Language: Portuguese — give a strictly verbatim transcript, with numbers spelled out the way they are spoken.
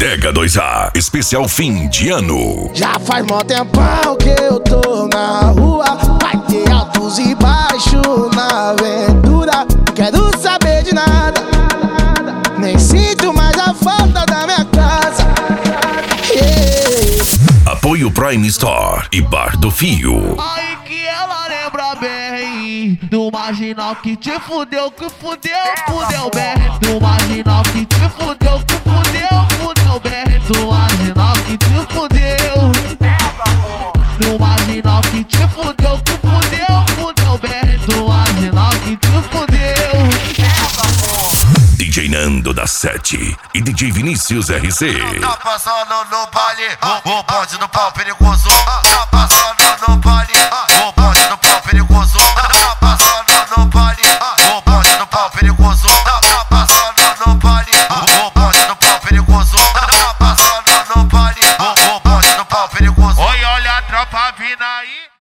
Bodega dois A, especial fim de ano. Já faz mó tempão que eu tô na rua. Vai ter altos e baixos na aventura. Quero saber de nada, nem sinto mais a falta da minha casa. Yeah. Apoio Prime Store e Bar do Fio. Aí que ela lembra bem do marginal que te fudeu, que fudeu, fudeu bem. Do marginal que te fudeu, que fudeu, fudeu bem. Do marginal que te fudeu. Do marginal que te fudeu, que fudeu, fudeu bem. Do marginal que te fudeu. D J Nando da Sete e D J Vinícius R C. Tá passando no baile, o bonde do pau perigoso. Tá passando no baile, o bonde do pau perigoso. Tá passando no baile, o bonde do pau perigoso. Tá passando no baile,